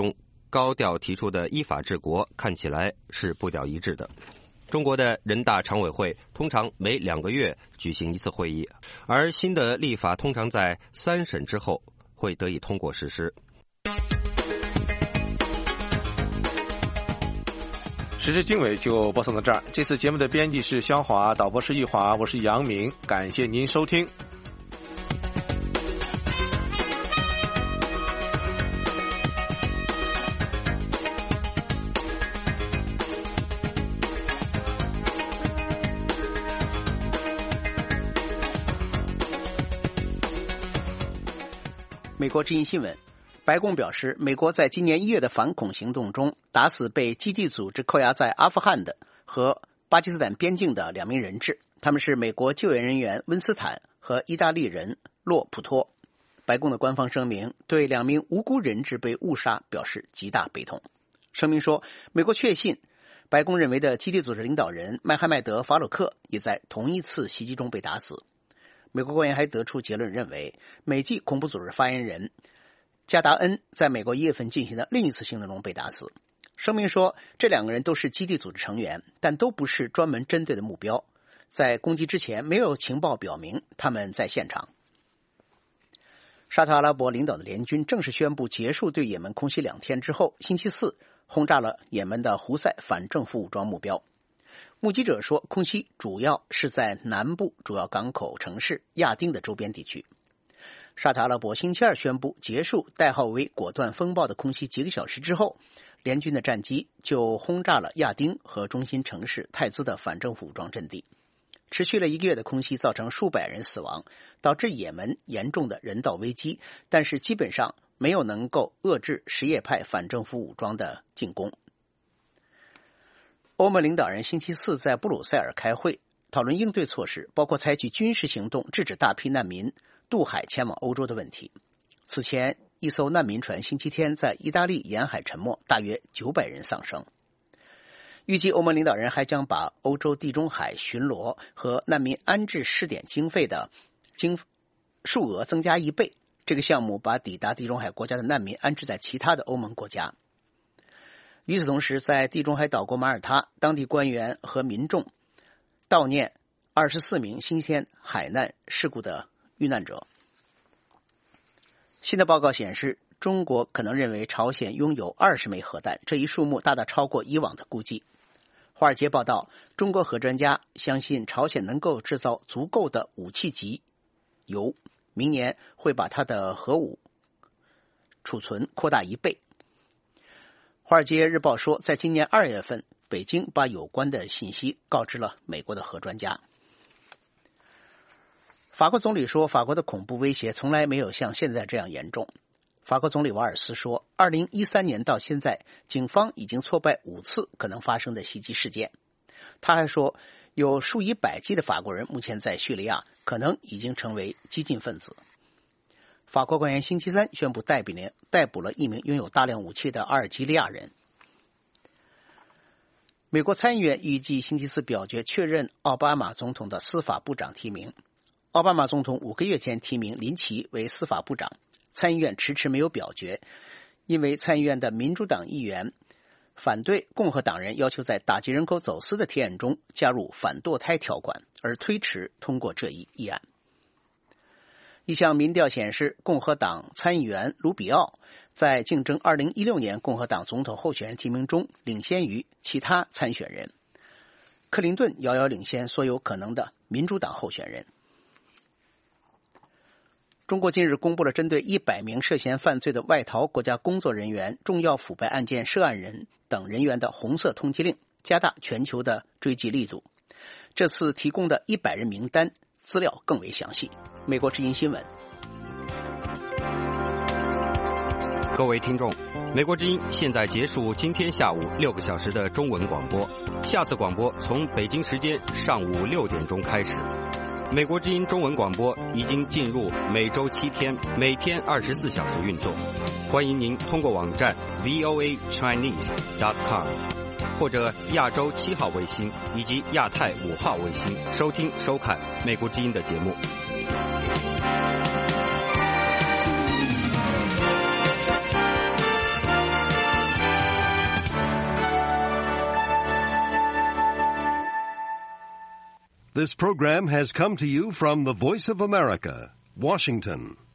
[SPEAKER 26] 高调提出的依法治国看起来是步调一致的。中国的人大常委会通常每两个月举行一次会议，而新的立法通常在三审之后会得以通过实施。
[SPEAKER 3] 时事经纬就播送到这儿。这次节目的编辑是肖华，导播是玉华，我是杨明，感谢您收听。
[SPEAKER 1] 美国之音新闻，白宫表示，美国在今年一月的反恐行动中打死被基地组织扣押在阿富汗的和巴基斯坦边境的两名人质，他们是美国救援人员温斯坦和意大利人洛普托。白宫的官方声明对两名无辜人质被误杀表示极大悲痛。声明说，美国确信白宫认为的基地组织领导人麦哈迈德·法鲁克也在同一次袭击中被打死。美国官员还得出结论，认为美籍恐怖组织发言人加达恩在美国一月份进行的另一次行动中被打死。声明说，这两个人都是基地组织成员，但都不是专门针对的目标。在攻击之前，没有情报表明他们在现场。沙特阿拉伯领导的联军正式宣布结束对也门空袭两天之后，星期四轰炸了也门的胡塞反政府武装目标。目击者说，空袭主要是在南部主要港口城市亚丁的周边地区。沙特阿拉伯星期二宣布结束代号为果断风暴的空袭几个小时之后，联军的战机就轰炸了亚丁和中心城市泰兹的反政府武装阵地。持续了一个月的空袭造成数百人死亡，导致也门严重的人道危机，但是基本上没有能够遏制什叶派反政府武装的进攻。欧盟领导人星期四在布鲁塞尔开会，讨论应对措施，包括采取军事行动制止大批难民渡海前往欧洲的问题。此前，一艘难民船星期天在意大利沿海沉没，大约九百人丧生。预计欧盟领导人还将把欧洲地中海巡逻和难民安置试点经费的经数额增加一倍。这个项目把抵达地中海国家的难民安置在其他的欧盟国家。与此同时，在地中海岛国马耳他，当地官员和民众悼念二十四名星期天海难事故的遇难者。新的报告显示，中国可能认为朝鲜拥有二十枚核弹，这一数目大大超过以往的估计。华尔街报道，中国核专家相信朝鲜能够制造足够的武器级铀，明年会把它的核武储存扩大一倍。华尔街日报说，在今年二月份，北京把有关的信息告知了美国的核专家。法国总理说，法国的恐怖威胁从来没有像现在这样严重。法国总理瓦尔斯说，二零一三年到现在，警方已经挫败五次可能发生的袭击事件。他还说，有数以百计的法国人目前在叙利亚，可能已经成为激进分子。法国官员星期三宣布逮捕了逮捕了一名拥有大量武器的阿尔及利亚人。美国参议院预计星期四表决确认奥巴马总统的司法部长提名。奥巴马总统五个月前提名林奇为司法部长，参议院迟迟没有表决，因为参议院的民主党议员反对共和党人要求在打击人口走私的提案中加入反堕胎条款，而推迟通过这一议案。一项民调显示，共和党参议员卢比奥在竞争二零一六年共和党总统候选人提名中领先于其他参选人，克林顿遥遥领先所有可能的民主党候选人。中国近日公布了针对一百名涉嫌犯罪的外逃国家工作人员、重要腐败案件涉案人等人员的红色通缉令，加大全球的追击力度。这次提供的一百人名单资料更为详细。美国之音新闻。
[SPEAKER 26] 各位听众，美国之音现在结束今天下午六个小时的中文广播，下次广播从北京时间上午六点钟开始。美国之音中文广播已经进入每周七天，每天二十四小时运作。欢迎您通过网站 v o a chinese dot com 或者亚洲七号卫星以及亚太五号卫星收听收看美国之音的节目。
[SPEAKER 11] This program has come to you from the Voice of America, Washington.